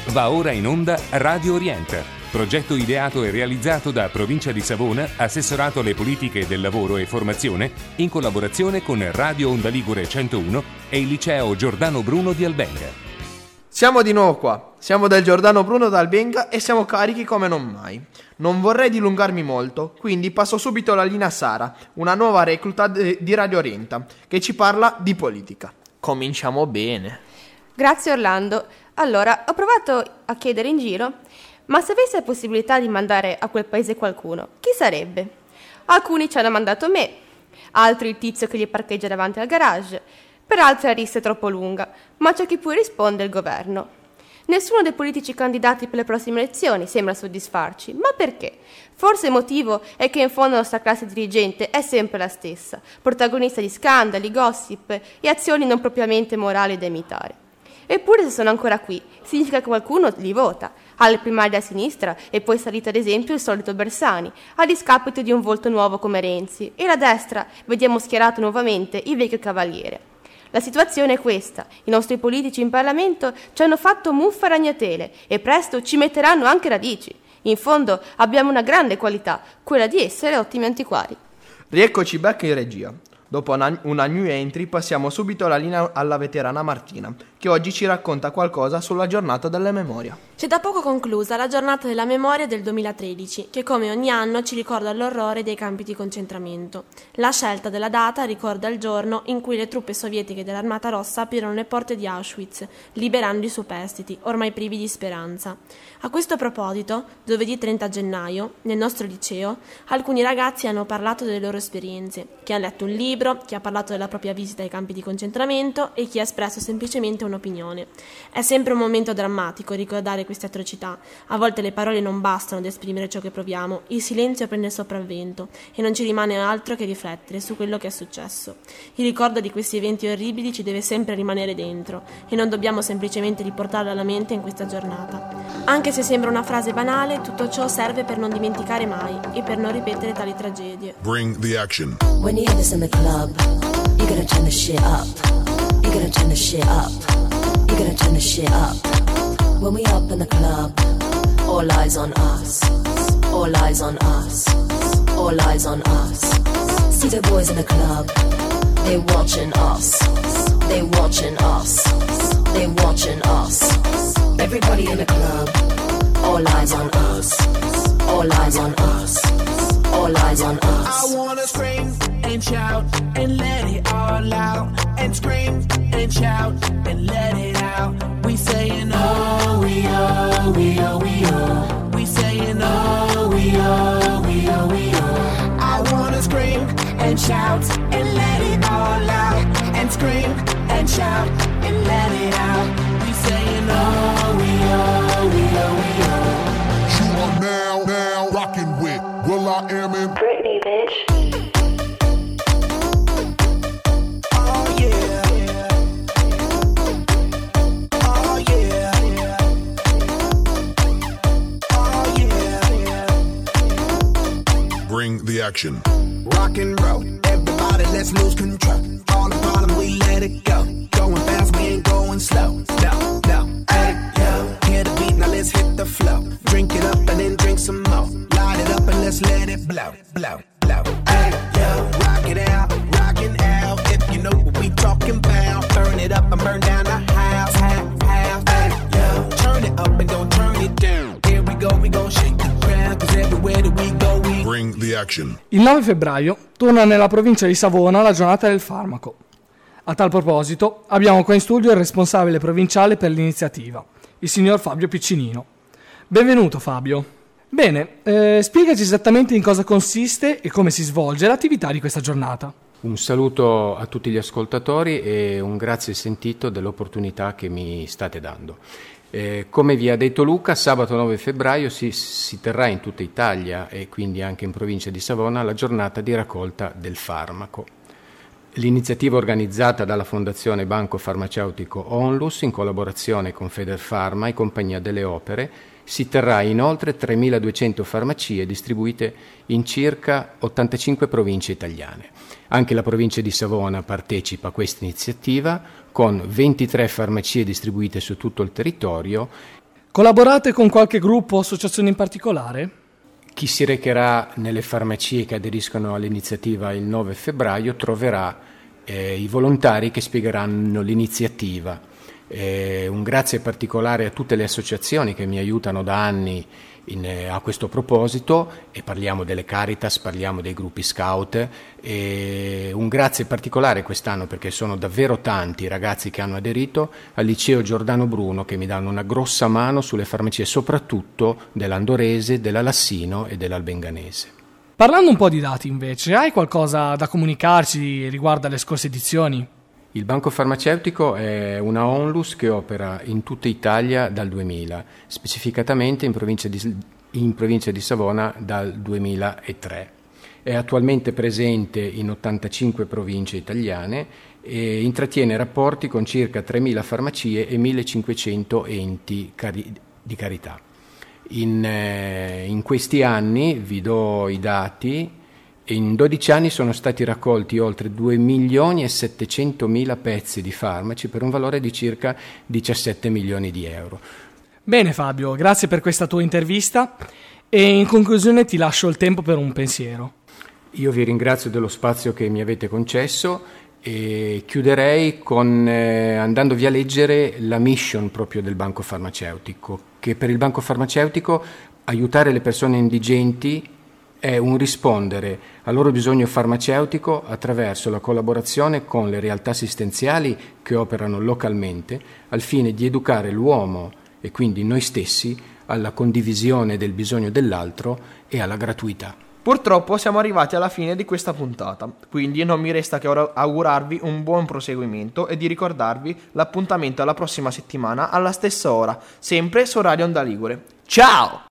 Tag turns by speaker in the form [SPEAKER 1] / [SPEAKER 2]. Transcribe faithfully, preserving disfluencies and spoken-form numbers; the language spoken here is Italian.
[SPEAKER 1] Va ora in onda Radio Orienta, progetto ideato e realizzato da Provincia di Savona, Assessorato alle politiche del lavoro e formazione, in collaborazione con Radio Onda Ligure centouno e il Liceo Giordano Bruno di Albenga.
[SPEAKER 2] Siamo di nuovo qua, siamo del Giordano Bruno da Albenga e siamo carichi come non mai. Non vorrei dilungarmi molto, quindi passo subito la linea a Sara, una nuova recluta de- di Radio Orienta, che ci parla di politica. Cominciamo bene.
[SPEAKER 3] Grazie Orlando. Allora, ho provato a chiedere in giro, ma se avessi la possibilità di mandare a quel paese qualcuno, chi sarebbe? Alcuni ci hanno mandato me, altri il tizio che gli parcheggia davanti al garage, per altri la lista è troppo lunga, ma c'è chi pure risponde il governo. Nessuno dei politici candidati per le prossime elezioni sembra soddisfarci, ma perché? Forse il motivo è che in fondo la nostra classe dirigente è sempre la stessa, protagonista di scandali, gossip e azioni non propriamente morali da imitare. Eppure se sono ancora qui, significa che qualcuno li vota, alle primarie a sinistra e poi salita ad esempio il solito Bersani, a discapito di un volto nuovo come Renzi, e la destra vediamo schierato nuovamente il vecchio cavaliere. La situazione è questa, i nostri politici in Parlamento ci hanno fatto muffa ragnatele e presto ci metteranno anche radici. In fondo abbiamo una grande qualità, quella di essere ottimi antiquari.
[SPEAKER 2] Rieccoci back in regia. Dopo una, una new entry passiamo subito la linea alla veterana Martina, che oggi ci racconta qualcosa sulla giornata della memoria.
[SPEAKER 4] C'è da poco conclusa la giornata della memoria del duemilatredici, che come ogni anno ci ricorda l'orrore dei campi di concentramento. La scelta della data ricorda il giorno in cui le truppe sovietiche dell'Armata Rossa aprirono le porte di Auschwitz, liberando i superstiti, ormai privi di speranza. A questo proposito, giovedì trenta gennaio, nel nostro liceo, alcuni ragazzi hanno parlato delle loro esperienze, chi ha letto un libro, chi ha parlato della propria visita ai campi di concentramento e chi ha espresso semplicemente un'opinione. È sempre un momento drammatico ricordare queste atrocità. A volte le parole non bastano ad esprimere ciò che proviamo, il silenzio prende il sopravvento e non ci rimane altro che riflettere su quello che è successo. Il ricordo di questi eventi orribili ci deve sempre rimanere dentro e non dobbiamo semplicemente riportarlo alla mente in questa giornata. Anche se sembra una frase banale, tutto ciò serve per non dimenticare mai e per non ripetere tali tragedie.
[SPEAKER 5] Bring the action.
[SPEAKER 6] When you hear this in the club, you gotta turn the shit up. You gotta turn the shit up. You gotta turn the shit up. When we up in the club, all eyes on us. All eyes on us. All eyes on us. See the boys in the club, they watching us. They watching us. They watching us. Everybody in the club, all eyes on us. All eyes on us. All eyes on us.
[SPEAKER 7] I wanna scream and shout and let it all out. And scream and shout and let it out. We saying oh, we oh, we oh, we oh. We saying oh, we oh, we oh, we oh. I wanna scream and shout and let it all out. And scream and shout and let it out. We saying oh, we oh, we oh, we oh.
[SPEAKER 5] You are now, now rocking with Will I Am in
[SPEAKER 8] Britney, bitch.
[SPEAKER 7] Oh yeah. Oh yeah. Oh yeah.
[SPEAKER 5] Bring the action.
[SPEAKER 7] Rock and roll, everybody let's lose control. All the bottom we let it go. Going fast, we ain't going slow. No, no, hey, yo. Hear the beat, now let's hit the flow. Drink it up and then drink some more. Light it up and let's let it blow, blow, blow. Hey, yo, rock it out, rockin' out. If you know what we talking about, burn it up and burn down the house, house, house. Hey, yo, turn it up and don't turn it down. Here we go, we gon' shake the ground, cause everywhere that we go, we
[SPEAKER 5] Bring the action.
[SPEAKER 9] Il nove febbraio torna nella provincia di Savona la giornata del farmaco. A tal proposito abbiamo qua in studio il responsabile provinciale per l'iniziativa, il signor Fabio Piccinino. Benvenuto Fabio. Bene, eh, spiegaci esattamente in cosa consiste e come si svolge l'attività di questa giornata.
[SPEAKER 10] Un saluto a tutti gli ascoltatori e un grazie sentito dell'opportunità che mi state dando. Eh, come vi ha detto Luca, sabato nove febbraio si, si terrà in tutta Italia e quindi anche in provincia di Savona la giornata di raccolta del farmaco. L'iniziativa organizzata dalla Fondazione Banco Farmaceutico Onlus in collaborazione con Federfarma e Compagnia delle Opere si terrà in oltre tremiladuecento farmacie distribuite in circa ottantacinque province italiane. Anche la provincia di Savona partecipa a questa iniziativa con ventitré farmacie distribuite su tutto il territorio.
[SPEAKER 9] Collaborate con qualche gruppo o associazione in particolare?
[SPEAKER 10] Chi si recherà nelle farmacie che aderiscono all'iniziativa il nove febbraio troverà eh, i volontari che spiegheranno l'iniziativa. Eh, un grazie particolare a tutte le associazioni che mi aiutano da anni in, eh, a questo proposito, e parliamo delle Caritas, parliamo dei gruppi scout, e un grazie particolare quest'anno, perché sono davvero tanti i ragazzi che hanno aderito, al liceo Giordano Bruno, che mi danno una grossa mano sulle farmacie, soprattutto dell'Andorese, della Lassino e dell'Albenganese.
[SPEAKER 9] Parlando un po' di dati invece, hai qualcosa da comunicarci riguardo alle scorse edizioni?
[SPEAKER 10] Il Banco Farmaceutico è una onlus che opera in tutta Italia dal duemila, specificatamente in provincia di, in provincia di Savona dal duemilatré. È attualmente presente in ottantacinque province italiane e intrattiene rapporti con circa tremila farmacie e millecinquecento enti cari- di carità. In, eh, in questi anni, vi do i dati, in dodici anni sono stati raccolti oltre due milioni e settecentomila pezzi di farmaci per un valore di circa diciassette milioni di euro.
[SPEAKER 9] Bene Fabio, grazie per questa tua intervista e in conclusione ti lascio il tempo per un pensiero.
[SPEAKER 10] Io vi ringrazio dello spazio che mi avete concesso e chiuderei con, eh, andandovi a leggere la mission proprio del Banco Farmaceutico, che per il Banco Farmaceutico aiutare le persone indigenti è un rispondere al loro bisogno farmaceutico attraverso la collaborazione con le realtà assistenziali che operano localmente al fine di educare l'uomo e quindi noi stessi alla condivisione del bisogno dell'altro e alla gratuità.
[SPEAKER 2] Purtroppo siamo arrivati alla fine di questa puntata, quindi non mi resta che ora augurarvi un buon proseguimento e di ricordarvi l'appuntamento alla prossima settimana alla stessa ora, sempre su Radio Onda Ligure. Ciao!